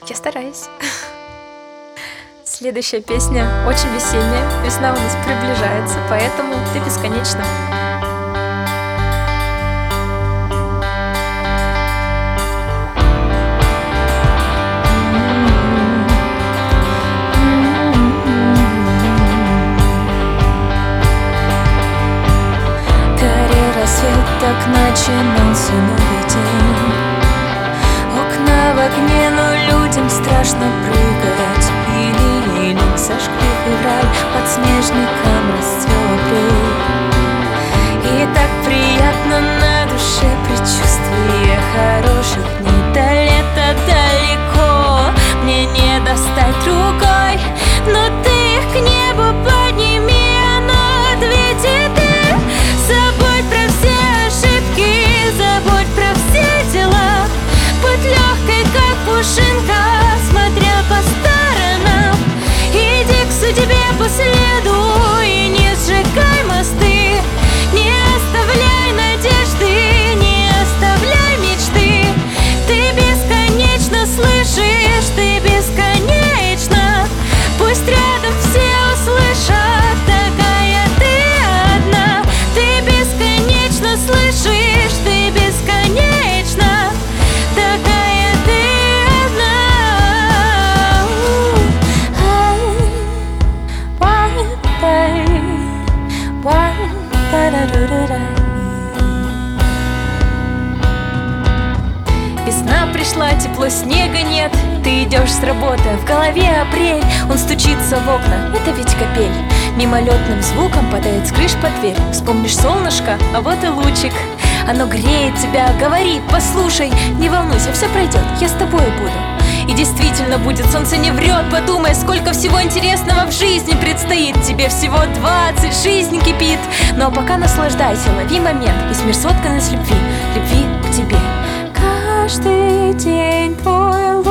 Я стараюсь. Следующая песня очень весенняя. Весна у нас приближается, поэтому ты бесконечна. Так начинался новый день. Окна в огне, но людям страшно прыгать. Или сожгли февраль, подснежником расцвел апрель. И так приятно на душе предчувствие хороших дней. До лета далеко, мне не достать рукой, но ты их к небу подними, оно ответит и забудь про все ошибки, забудь про все дела. Будь легкой, как пушинка, смотря по сторонам. Иди к судьбе по следу и не сжигай мосты. Не оставляй надежды, не оставляй мечты. Ты бесконечно слышишь, ты бесконечно. Пусть рядом все услышат, такая ты одна. Ты бесконечно слышишь, ты бесконечно. Такая ты одна. Весна пришла, тепло, снега нет. Ты идешь с работы, в голове апрель. Он стучится в окна, это ведь капель. Мимолетным звуком падает с крыш под дверь. Вспомнишь солнышко, а вот и лучик. Оно греет тебя, говорит, послушай, не волнуйся, все пройдет, я с тобой буду. И действительно будет, солнце не врет. Подумай, сколько всего интересного в жизни предстоит. Тебе всего 20, жизнь кипит. Ну а пока наслаждайся, лови момент. Весь мир соткан из любви, любви к тебе. Каждый день твой